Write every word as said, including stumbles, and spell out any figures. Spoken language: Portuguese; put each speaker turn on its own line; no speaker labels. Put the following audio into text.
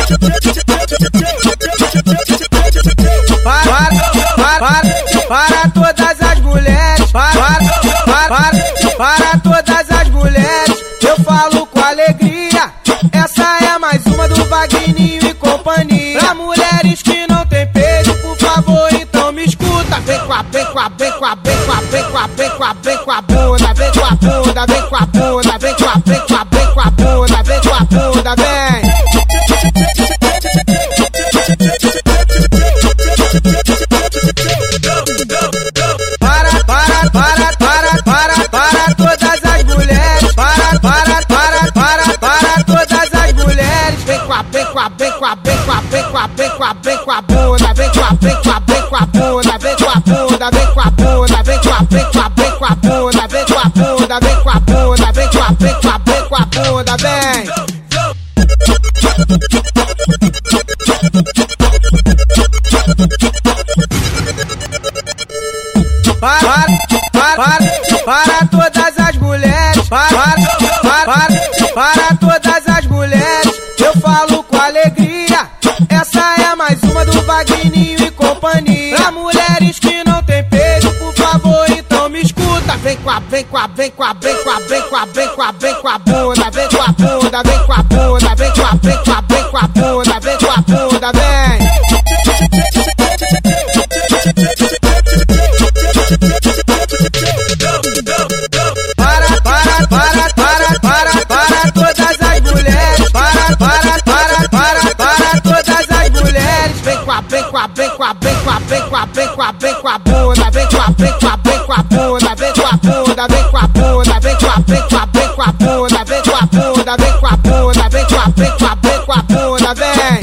Para, para, para, para todas as mulheres, para, para, para, para todas as mulheres, eu falo com alegria, essa é mais uma do Vagninho e companhia. Pra mulheres que não tem peito, por favor, então me escuta. Vem com a, vem com a, vem com a, vem com a, vem com a, vem com a, vem com a bunda, vem com a bunda, vem com a bunda, vem com a, vem com a, vem com a bunda, vem com a bunda, vem. Para, para, para, para, para, para todas as mulheres, para, para, para, para, para todas as mulheres, vem com a, vem com a, vem com a, vem com a, vem com a, vem com a, vem com a bunda, vem com a, vem com a, vem com a bunda, vem com a bunda, vem com a bunda, vem com a, vem com a, vem com a bunda, vem com a bunda, vem com a bunda, vem com a, vem com a, vem com a bunda, vem. Para, para, para, para todas as mulheres, para, para, para, para todas as mulheres, eu falo com alegria, essa é mais uma do Vagninho e companhia. Pra mulheres que não tem peito, por favor, então me escuta. Vem com a, vem com a, vem com a, vem com a, vem com a, vem com a, vem com a bunda, vem com a bunda, vem com a bunda, vem com a, vem com a, vem com a bunda, vem com a bunda, vem. Para, para, para, para, para, para todas as mulheres, para, para, para, para, para todas as mulheres, vem com a, vem com a, vem com a, vem com a, vem com a, vem com a, vem com a bunda, vem com a, vem com a, vem com a bunda, vem com a bunda, vem com a bunda, vem com a, vem com a, vem com a bunda, vem com a bunda, vem com a bunda, vem com a, vem com a, vem com a bunda, vem.